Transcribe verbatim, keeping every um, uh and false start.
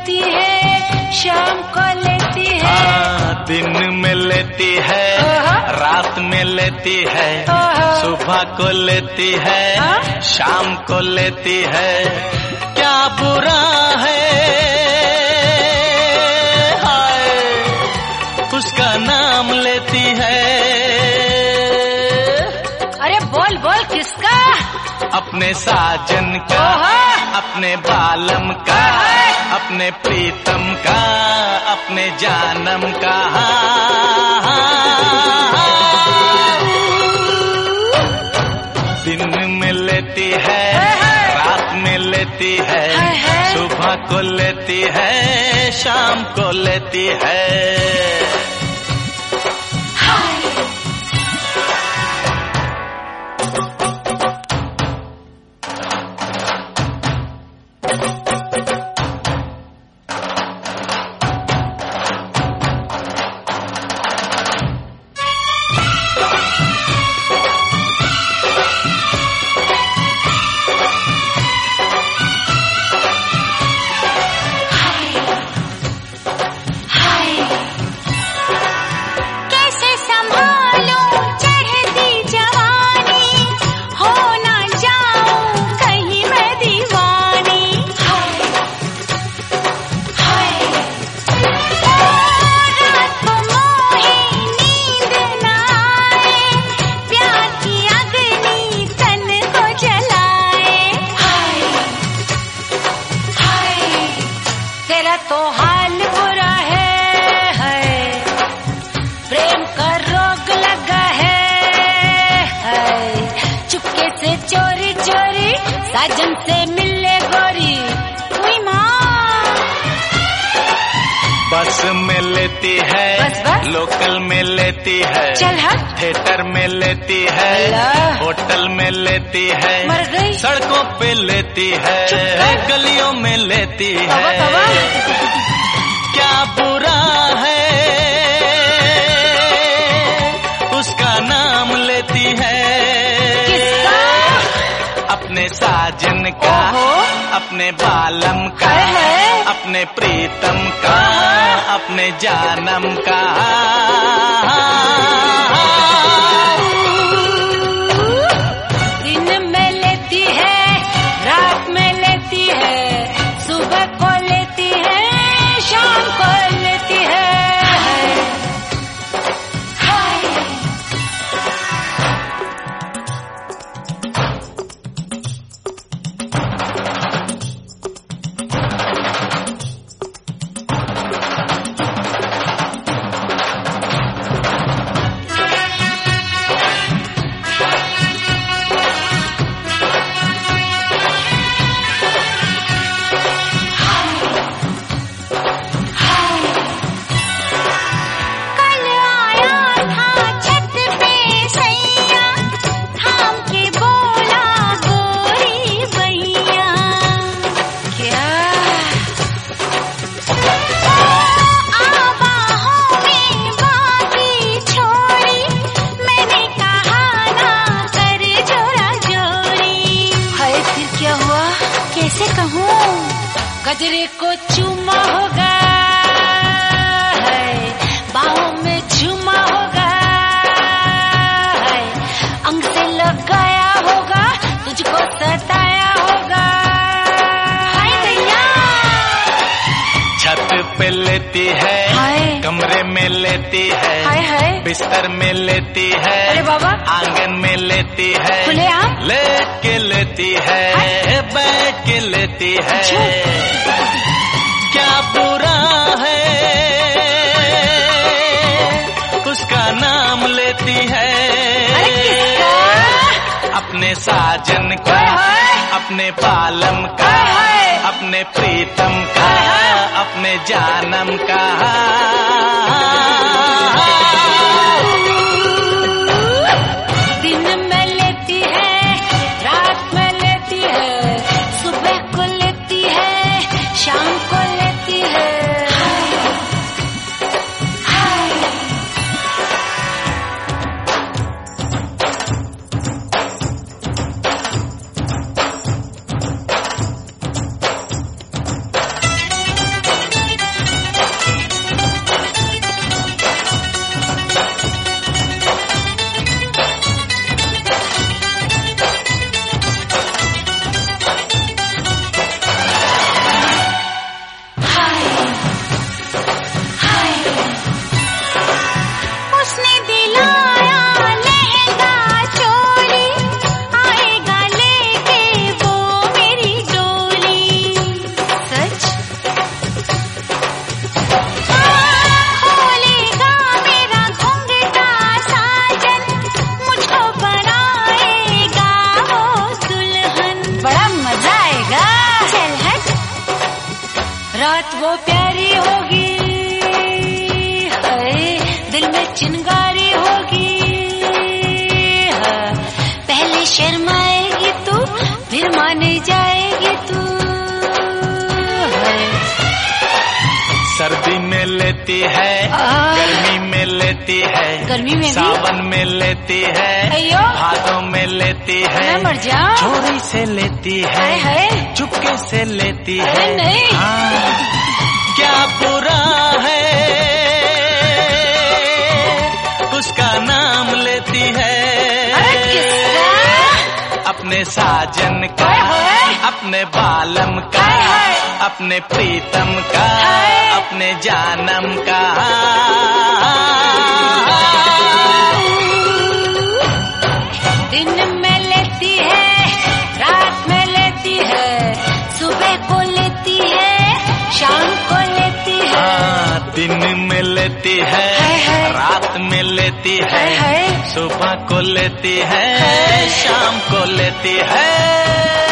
लेती है, शाम को लेती है। हाँ, दिन में लेती है, रात में लेती है, सुबह को लेती है, शाम को लेती है। क्या बुरा है हाय उसका नाम लेती है। अरे बोल बोल किसका? अपने साजन का, अपने बालम का, अपने प्रीतम का, अपने जानम का। दिन में लेती है, रात में लेती है, सुबह को लेती है, शाम को लेती है। तो हाल बुरा है, है प्रेम का रोग लगा है, है चुपके से चोरी चोरी साजन से मिले गोरी। हुई माँ बस में लेती है, बस बस लोकल में लेती है, चल हट थिएटर में लेती है, होटल में लेती है, मर गई सड़कों पे लेती है, गलियों में लेती है। तवा, तवा। क्या बुरा है उसका नाम लेती है। किसका? अपने साजन का, अपने बालम का, अपने प्रीतम का, अपने जानम का। दिन में लेती है, रात में लेती है, सुबह को लेती है, शाम को लेती है। कैसे कहूँ गजरे को चूमा होगा, है बाहों में झूमा होगा, है अंग से लगाया होगा, तुझको सताया होगा। हाय दैया छत पे लेती है, कमरे में लेती है, हाय हाय बिस्तर में लेती है, अरे बाबा आंगन में लेती है, खुले आम लेट के लेती है, बैठ के लेती है। क्या बुरा है उसका नाम लेती है। अरे किसका? अपने साजन का, अपने बालम का, अपने प्रीतम का, अपने जानम का। दिन में लेती है, रात में लेती है, सुबह को लेती है, शाम को लेती है। बात वो प्यारी होगी, हाय दिल में चिंगारी होगी। हाँ, पहले शर्माएगी तू, फिर माने जाएगी तू। सर्दी में लेती है, गर्मी में लेती है, गर्मी में सावन में लेती है, भादों में लेती है, मैं मर जाऊं। चोरी से लेती है, है चुपके से लेती है। नहीं हाँ, क्या बुरा है उसका नाम लेती है, अपने साजन का, अपने बालम का, अपने प्रीतम का, अपने जानम का। दिन में लेती है, रात में लेती है, सुबह को लेती है, शाम को लेती है। हाँ, दिन में लेती है, रात में लेती है, सुबह को लेती है, शाम को लेती है।